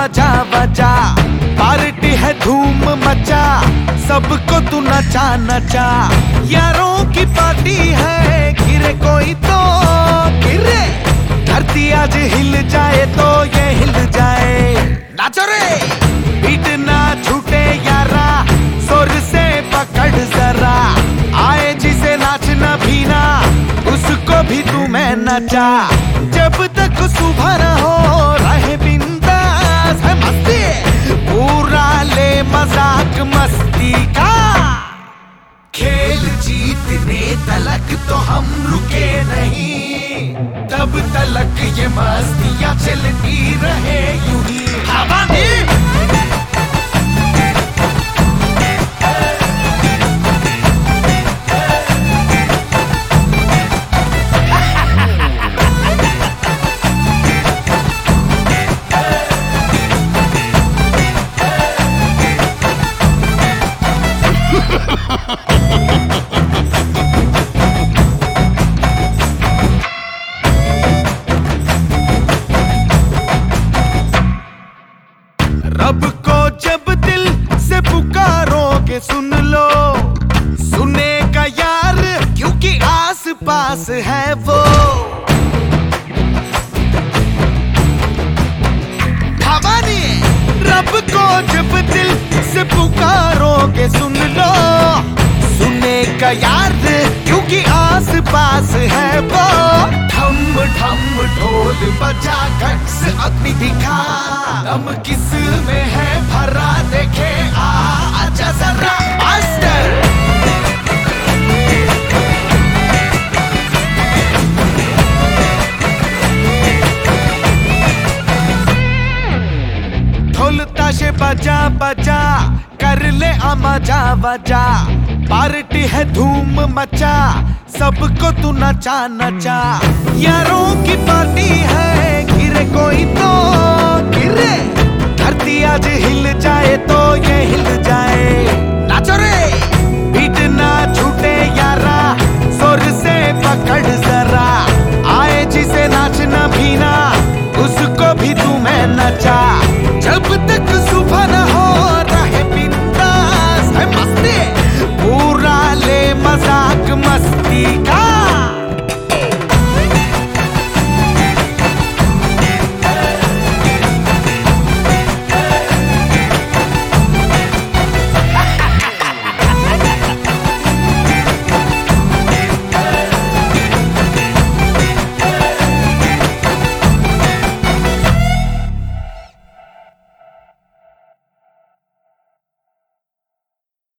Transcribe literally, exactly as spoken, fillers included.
बजा बजा, पार्टी है धूम मचा, सबको तू नचा नचा। यारों की पार्टी है, गिरे कोई तो गिरे, धरती आज हिल जाए तो ये हिल जाए। नाचो रे, बीट ना छूटे यारा, सुर से पकड़ जरा, आए जिसे नाचना भी ना, उसको भी तू मैं नचा। जब तक सुबह न हो रहे बिंदास है मस्ती, पूरा ले मजाक मस्ती का। खेल जीतने तलक तो हम रुके नहीं, तब तलक ये मस्तियां चलती रहे यूं ही। हवा में रब को जब दिल से पुकारोगे सुन लो, सुनेगा यार क्योंकि आस पास है वो। भवानी रब को जब दिल से पुकारोगे सुन लो, सुनेगा यार क्योंकि आस पास है वो। ठम ठम ढोल बजा, घट्स अग्नि दिखा, दम किस में है भरा देखे आ, आजा जरा मास्टर। ढोल ताशे बजा बजा, कर ले आमाजा बजा, पार्टी है धूम मचा, सबको तू नचा नचा। यारों की पार्टी है, गिरे कोई तो गिरे, धरती आज हिल जाए तो ये हिल जाए। नाचो रे, बीट ना छूटे यारा, सुर से पकड़ जरा, आए जिसे नाचना भी ना, उसको भी तू मैं नचा। जब